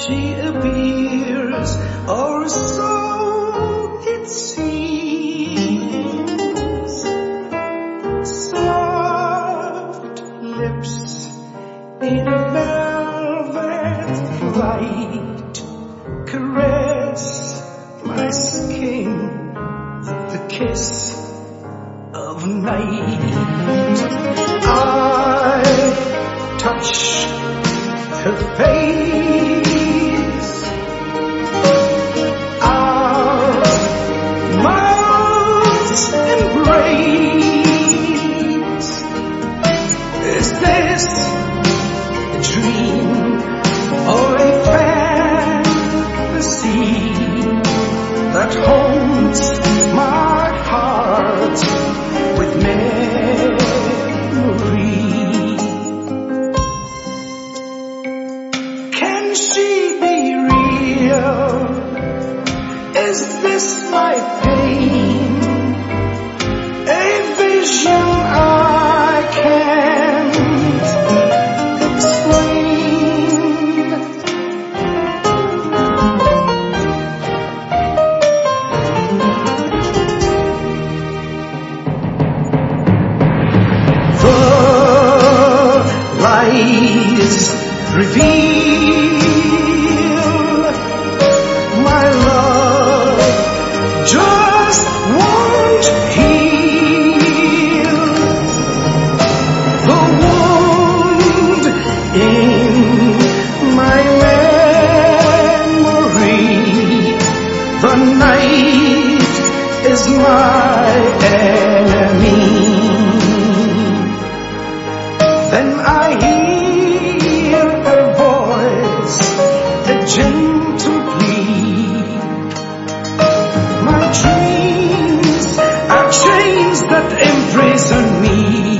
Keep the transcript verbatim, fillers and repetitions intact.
she appears, or so it seems. Soft lips in a velvet flight caress my skin with the kiss of night. I touch her face, our mouths embrace. Is this a dream or a fantasy that haunts my heart with memory? Can she be real? Is this my pain? A vision I can't explain. The lies reveal my love just won't heal. The wound in my memory. The night is my enemy. Then I hear her voice, a gentle plea. My dreams are chains that imprison me.